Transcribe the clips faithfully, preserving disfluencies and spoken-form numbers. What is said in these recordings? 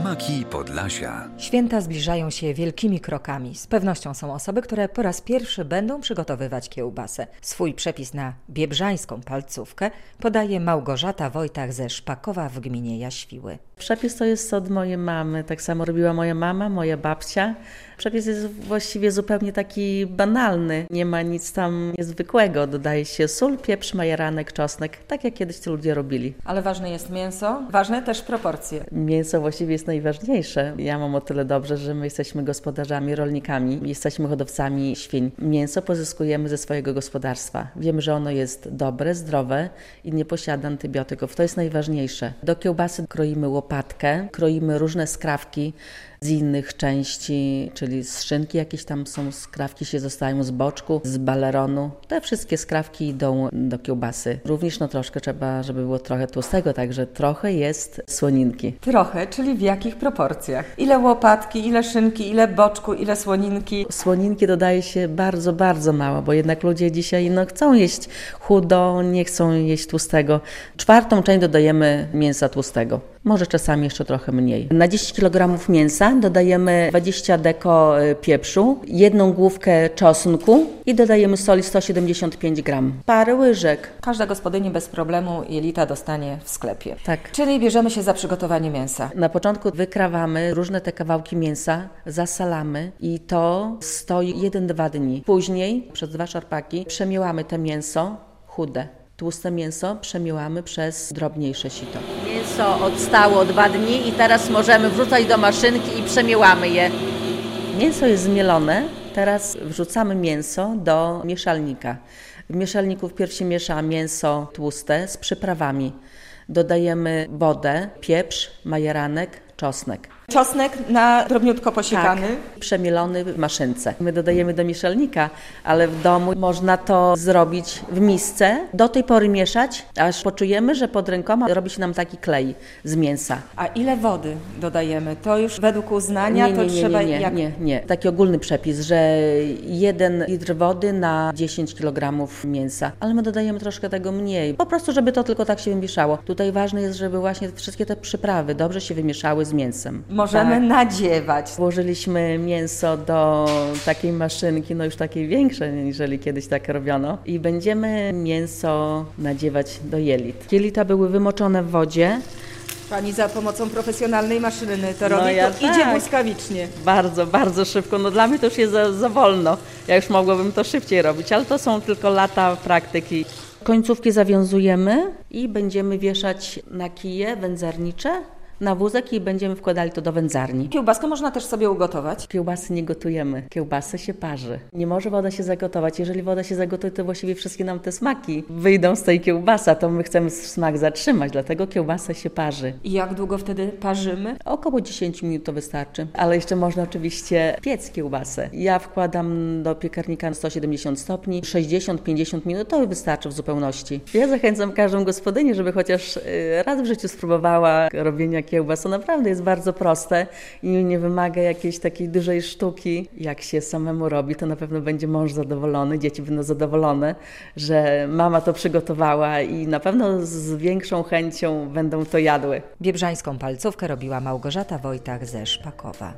Smaki Podlasia. Święta zbliżają się wielkimi krokami. Z pewnością są osoby, które po raz pierwszy będą przygotowywać kiełbasę. Swój przepis na biebrzańską palcówkę podaje Małgorzata Wojtach ze Szpakowa w gminie Jaświły. Przepis to jest od mojej mamy, tak samo robiła moja mama, moja babcia. Przepis jest właściwie zupełnie taki banalny, nie ma nic tam niezwykłego. Dodaje się sól, pieprz, majeranek, czosnek, tak jak kiedyś to ludzie robili. Ale ważne jest mięso, ważne też proporcje. Mięso właściwie jest najważniejsze. Ja mam o tyle dobrze, że my jesteśmy gospodarzami, rolnikami, jesteśmy hodowcami świń. Mięso pozyskujemy ze swojego gospodarstwa. Wiemy, że ono jest dobre, zdrowe i nie posiada antybiotyków. To jest najważniejsze. Do kiełbasy kroimy łopatkę, kroimy różne skrawki z innych części, czyli z szynki jakieś tam są skrawki, się zostają z boczku, z baleronu. Te wszystkie skrawki idą do kiełbasy. Również no troszkę trzeba, żeby było trochę tłustego, także trochę jest słoninki. Trochę, czyli w jakich proporcjach? Ile łopatki, ile szynki, ile boczku, ile słoninki? Słoninki dodaje się bardzo, bardzo mało, bo jednak ludzie dzisiaj no, chcą jeść chudo, nie chcą jeść tłustego. Czwartą część dodajemy mięsa tłustego. Może czasami jeszcze trochę mniej. Na dziesięć kilogramów mięsa dodajemy dwadzieścia deko pieprzu, jedną główkę czosnku i dodajemy soli sto siedemdziesiąt pięć gramów. Parę łyżek. Każda gospodyni bez problemu jelita dostanie w sklepie. Tak. Czyli bierzemy się za przygotowanie mięsa. Na początku wykrawamy różne te kawałki mięsa, zasalamy i to stoi jeden do dwóch dni. Później przez dwa szarpaki przemielamy to mięso chude. Tłuste mięso przemielamy przez drobniejsze sito. Mięso odstało dwa dni i teraz możemy wrzucać do maszynki i przemielamy je. Mięso jest zmielone, teraz wrzucamy mięso do mieszalnika. W mieszalniku wpierw się miesza mięso tłuste z przyprawami. Dodajemy wodę, pieprz, majeranek, czosnek. Czosnek na drobniutko posiekany. Tak, przemielony w maszynce. My dodajemy do mieszalnika, ale w domu można to zrobić w misce. Do tej pory mieszać, aż poczujemy, że pod rękoma robi się nam taki klej z mięsa. A ile wody dodajemy? To już według uznania nie, nie, to nie, trzeba... Nie, nie, jak... nie, nie. Taki ogólny przepis, że jeden litr wody na dziesięć kilogramów mięsa. Ale my dodajemy troszkę tego mniej. Po prostu, żeby to tylko tak się wymieszało. Tutaj ważne jest, żeby właśnie wszystkie te przyprawy dobrze się wymieszały z mięsem. Możemy tak nadziewać. Włożyliśmy mięso do takiej maszynki, no już takiej większej, niżeli kiedyś tak robiono. I będziemy mięso nadziewać do jelit. Jelita były wymoczone w wodzie. Pani za pomocą profesjonalnej maszyny to robi, no ja to tak. Idzie błyskawicznie. Bardzo, bardzo szybko. No dla mnie to już jest za, za wolno. Ja już mogłabym to szybciej robić, ale to są tylko lata praktyki. Końcówki zawiązujemy i będziemy wieszać na kije wędzarnicze, na wózek i będziemy wkładali to do wędzarni. Kiełbaskę można też sobie ugotować? Kiełbasy nie gotujemy, kiełbasę się parzy. Nie może woda się zagotować. Jeżeli woda się zagotuje, to właściwie wszystkie nam te smaki wyjdą z tej kiełbasy, a to my chcemy smak zatrzymać, dlatego kiełbasa się parzy. I jak długo wtedy parzymy? Około dziesięć minut to wystarczy, ale jeszcze można oczywiście piec kiełbasę. Ja wkładam do piekarnika sto siedemdziesiąt stopni, sześćdziesiąt do pięćdziesięciu minut, to wystarczy w zupełności. Ja zachęcam każdą gospodynię, żeby chociaż raz w życiu spróbowała robienia kiełbas. To naprawdę jest bardzo proste i nie wymaga jakiejś takiej dużej sztuki. Jak się samemu robi, to na pewno będzie mąż zadowolony, dzieci będą zadowolone, że mama to przygotowała i na pewno z większą chęcią będą to jadły. Biebrzańską palcówkę robiła Małgorzata Wojtach ze Szpakowa.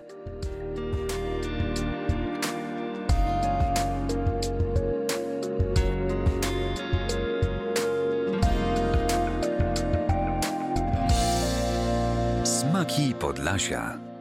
Smaki Podlasia.